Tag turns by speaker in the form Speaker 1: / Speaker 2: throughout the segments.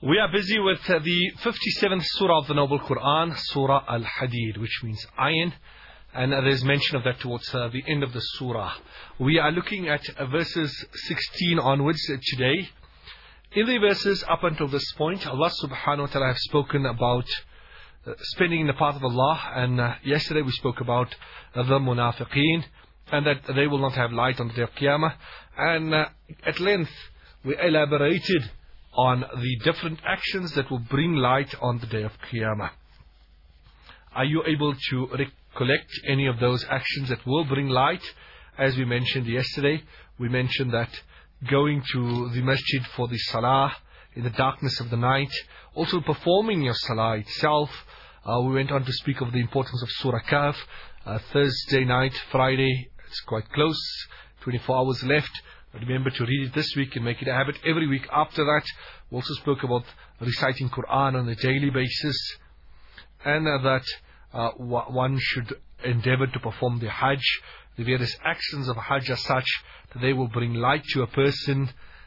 Speaker 1: We are busy with the 57th surah of the Noble Quran, Surah Al-Hadid, which means iron. And there's mention of that towards the end of the surah. We are looking at verses 16 onwards today. In the verses up until this point, Allah subhanahu wa ta'ala have spoken about spending in the path of Allah. And yesterday we spoke about the munafiqeen, and that they will not have light on the day of Qiyamah. And at length we elaborated on the different actions that will bring light on the day of Qiyamah. Are you able to recollect any of those actions that will bring light? As we mentioned yesterday, we mentioned that going to the masjid for the salah in the darkness of the night, also performing your salah itself. We went on to speak of the importance of Surah Kahf. Thursday night, Friday, it's quite close, 24 hours left. Remember to read it this week and make it a habit every week after that. We also spoke about reciting Quran on a daily basis, and that one should endeavor to perform the Hajj. The various actions of Hajj are such that they will bring light to a person.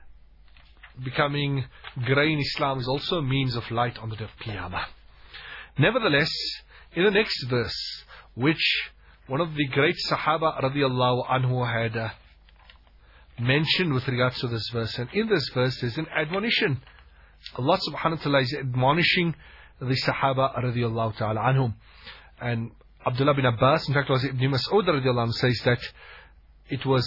Speaker 1: Becoming grey in Islam is also a means of light on the day of Qiyamah. Nevertheless, in the next verse, which one of the great Sahaba radiallahu anhu had mentioned with regards to this verse, and in this verse there's an admonition. Allah subhanahu wa ta'ala is admonishing the Sahaba radiallahu ta'ala anhum. And Abdullah bin Abbas, in fact was Ibn Mas'ud radiallahu anhu, says that it was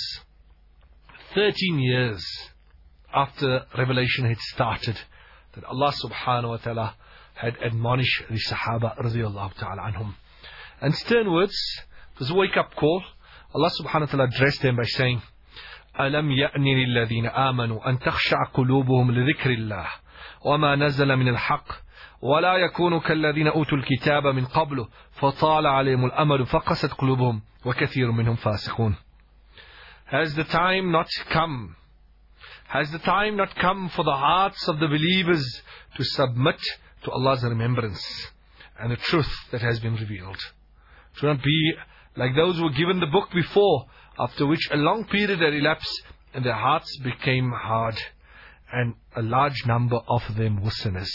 Speaker 1: 13 years after revelation had started that Allah subhanahu wa ta'ala had admonished the Sahaba radiallahu ta'ala anhum. And sternwards, it was a wake-up call. Allah subhanahu wa ta'ala addressed them by saying, أَلَمْ يَأْنِ لِلَّذِينَ آمَنُوا أَن تَخْشَعَ قُلُوبُهُمْ لِذِكْرِ اللَّهِ وَمَا نَزَلَ مِنَ الْحَقِّ وَلَا يَكُونُوا كَالَّذِينَ أُوتُوا الْكِتَابَ مِنْ قَبْلُ فَطَالَ عَلَيْهِمُ الْأَمَدُ فَقَسَتْ قُلُوبُهُمْ وَكَثِيرٌ مِنْهُمْ فَاسِقُونَ. Has the time not come? Has the time not come for the hearts of the believers to submit to Allah's remembrance and the truth that has been revealed? To not be like those who were given the book before, after which a long period had elapsed and their hearts became hard, and a large number of them were sinners.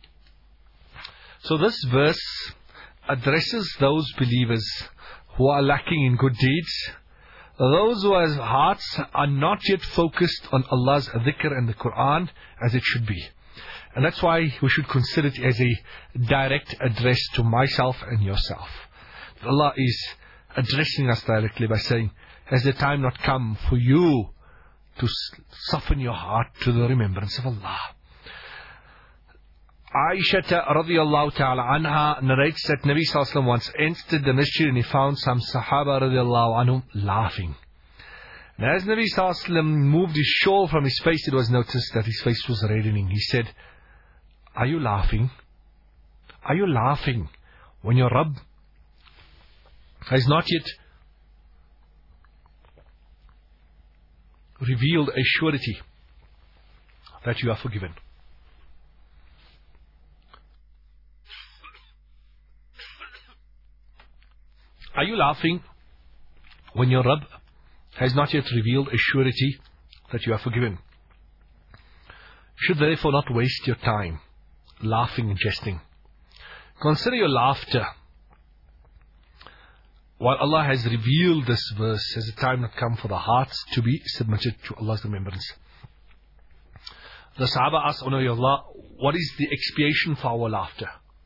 Speaker 1: So this verse addresses those believers who are lacking in good deeds, those whose hearts are not yet focused on Allah's dhikr and the Quran as it should be. And that's why we should consider it as a direct address to myself and yourself. Allah is addressing us directly by saying, has the time not come for you to soften your heart to the remembrance of Allah? Aisha radiallahu ta'ala anha narrates that Nabi sallallahu alaihi wasallam once entered the masjid and he found some Sahaba radiallahu anhum laughing. And as Nabi sallallahu alaihi wasallam moved his shawl from his face, it was noticed that his face was reddening. He said, "Are you laughing? Are you laughing when your Rabb has not yet revealed a surety that you are forgiven?" Are you laughing when your Rabb has not yet revealed a surety that you are forgiven? You should therefore not waste your time laughing and jesting. Consider your laughter while Allah has revealed this verse. Has the time not come for the hearts to be submitted to Allah's remembrance? The Sahaba asked, "O Nabi Allah, what is the expiation for our laughter?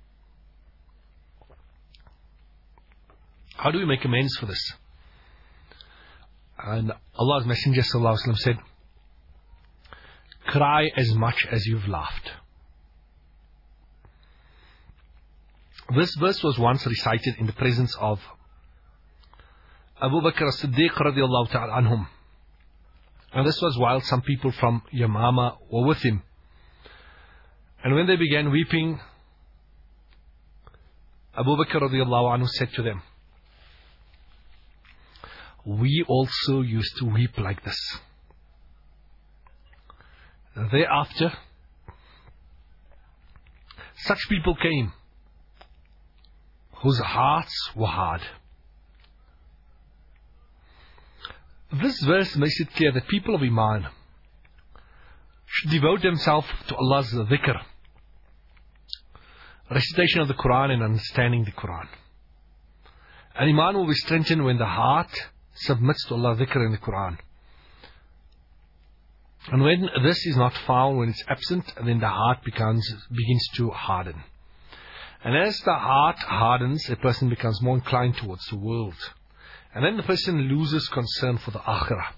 Speaker 1: How do we make amends for this?" And Allah's Messenger sallallahu alaihi wasallam said, "Cry as much as you've laughed." This verse was once recited in the presence of Abu Bakr as-Siddiq radiallahu ta'ala anhum. And this was while some people from Yamama were with him. And when they began weeping, Abu Bakr radiallahu anhu said to them, "We also used to weep like this." Thereafter, such people came whose hearts were hard. This verse makes it clear that people of Iman should devote themselves to Allah's dhikr recitation of the Quran and understanding the Quran. And Iman will be strengthened when the heart submits to Allah dhikr in the Quran. And when this is not found, when it's absent, then the heart begins to harden. And as the heart hardens, a person becomes more inclined towards the world. And then the person loses concern for the akhirah.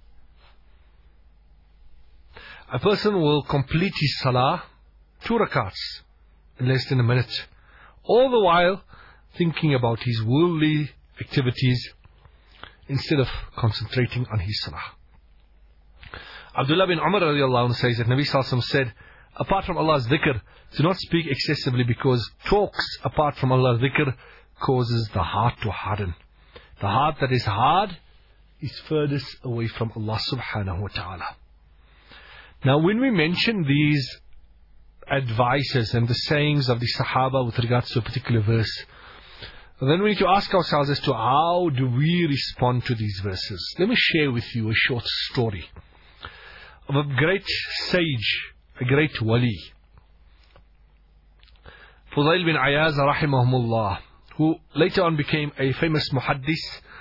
Speaker 1: A person will complete his salah, 2 rakats, in less than a minute, all the while thinking about his worldly activities instead of concentrating on his salah. Abdullah bin Umar radiallahu anhu says that Nabi Sallallahu Alaihi Wasallam said, apart from Allah's dhikr, do not speak excessively, because talks apart from Allah's dhikr causes the heart to harden. The heart that is hard is furthest away from Allah subhanahu wa ta'ala. Now when we mention these advices and the sayings of the Sahaba with regards to a particular verse, then we need to ask ourselves as to how do we respond to these verses. Let me share with you a short story of a great sage, a great wali, Fudail bin Ayaz rahimahumullah, who later on became a famous muhaddis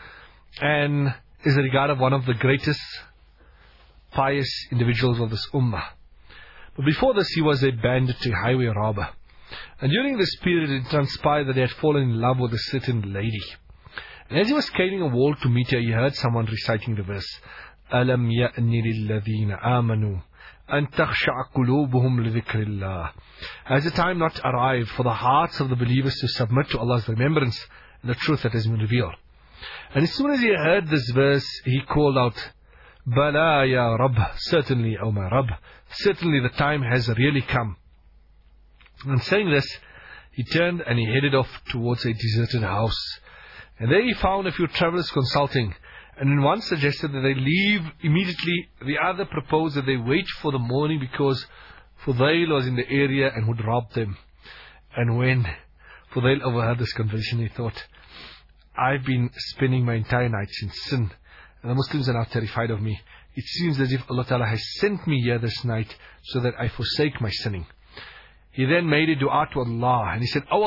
Speaker 1: and is regarded one of the greatest pious individuals of this ummah. But before this, he was a bandit, a highway robber. And during this period, it transpired that he had fallen in love with a certain lady. And as he was scaling a wall to meet her, he heard someone reciting the verse, أَلَمْ يَأْنِ لِلَّذِينَ آمَنُوا أَن تَخْشَعَ قُلُوبُهُمْ لِذِكْرِ اللَّهِ. Has the time not arrived for the hearts of the believers to submit to Allah's remembrance and the truth that has been revealed? And as soon as he heard this verse, he called out, Bala ya Rabb, certainly, O my Rabb, certainly the time has really come. And saying this, he turned and he headed off towards a deserted house. And there he found a few travelers consulting. And when one suggested that they leave immediately, the other proposed that they wait for the morning because Fudail was in the area and would rob them. And when Fudail overheard this conversation, he thought, I've been spending my entire night in sin, and the Muslims are now terrified of me. It seems as if Allah Ta'ala has sent me here this night so that I forsake my sinning. He then made a dua to Allah, and he said, O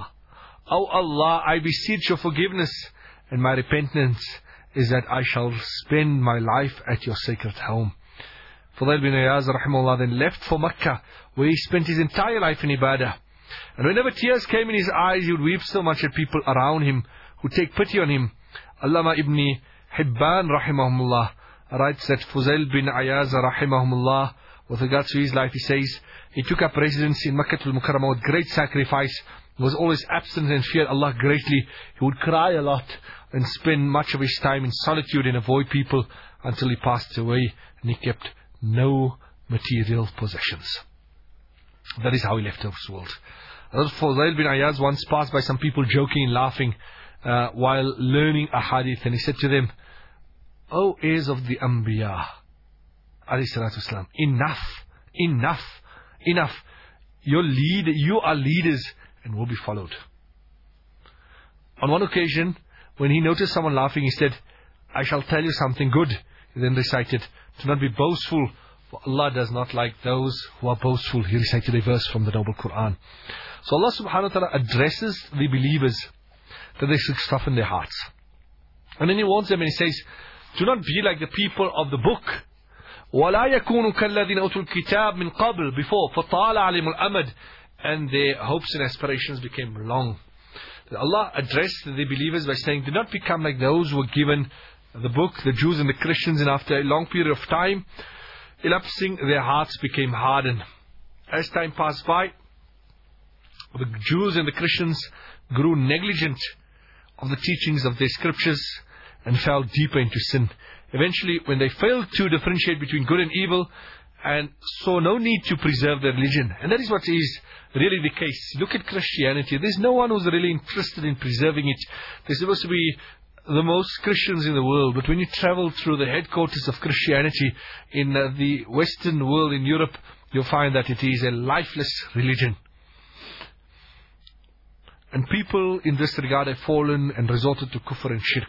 Speaker 1: Allah, I beseech your forgiveness, and my repentance is that I shall spend my life at your sacred home. Fudail bin Ayaz rahimahullah then left for Makkah, where he spent his entire life in ibadah. And whenever tears came in his eyes, he would weep so much at people around him who take pity on him. Allama ibn Hibban rahimahullah writes that Fudail bin Ayaz rahimahullah, with regards to his life, he says, he took up residence in Makkah al-Mukarramah with great sacrifice. He was always absent and feared Allah greatly. He would cry a lot and spend much of his time in solitude and avoid people until he passed away, and he kept no material possessions. That is how he left this world. Fudail bin Ayaz once passed by some people joking and laughing while learning a hadith, and he said to them, O heirs of the Anbiya, alayhi salatu wasalam, enough. You are leaders and will be followed. On one occasion, when he noticed someone laughing, he said, I shall tell you something good. He then recited, do not be boastful, for Allah does not like those who are boastful. He recited a verse from the Noble Quran. So Allah subhanahu wa ta'ala addresses the believers that they should soften their hearts. And then he warns them and he says, do not be like the people of the book. وَلَا يَكُونُوا كَالَّذِينَ أُوتُوا الْكِتَابَ مِنْ قَبْلِ, before, فَطَالَ عَلَيْهِمُ الْأَمَدُ, and their hopes and aspirations became long. Allah addressed the believers by saying, do not become like those who were given the book, the Jews and the Christians, and after a long period of time, elapsing, their hearts became hardened. As time passed by, the Jews and the Christians grew negligent of the teachings of their scriptures and fell deeper into sin. Eventually, when they failed to differentiate between good and evil and saw no need to preserve their religion, and that is what is really the case. Look at Christianity. There's no one who's really interested in preserving it. There's supposed to be the most Christians in the world, but when you travel through the headquarters of Christianity in the Western world, in Europe, you'll find that it is a lifeless religion. And people in this regard have fallen and resorted to kufr and shirk.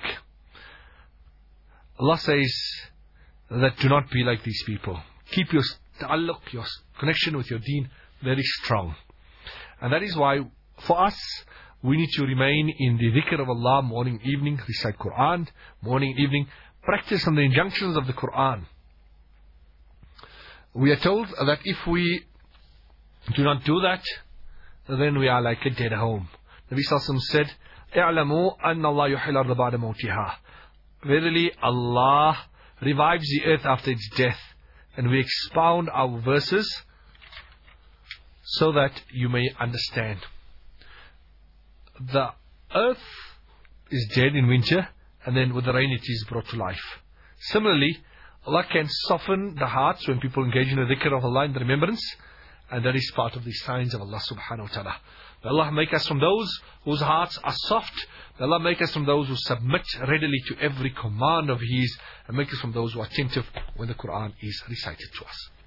Speaker 1: Allah says that do not be like these people. Keep your ta'alluq, your connection with your deen very strong. And that is why, for us, we need to remain in the dhikr of Allah morning, evening, recite Quran, morning, evening, practice on the injunctions of the Quran. We are told that if we do not do that, then we are like a dead home. Nabi Sallallahu Alaihi Wasallam said, اعلموا أن الله يحيي الأرض بعد موتها. Verily, Allah revives the earth after its death. And we expound our verses so that you may understand. The earth is dead in winter, and then with the rain it is brought to life. Similarly, Allah can soften the hearts when people engage in the dhikr of Allah in the remembrance, and that is part of the signs of Allah subhanahu wa ta'ala. May Allah make us from those whose hearts are soft. May Allah make us from those who submit readily to every command of His, and make us from those who are attentive when the Quran is recited to us.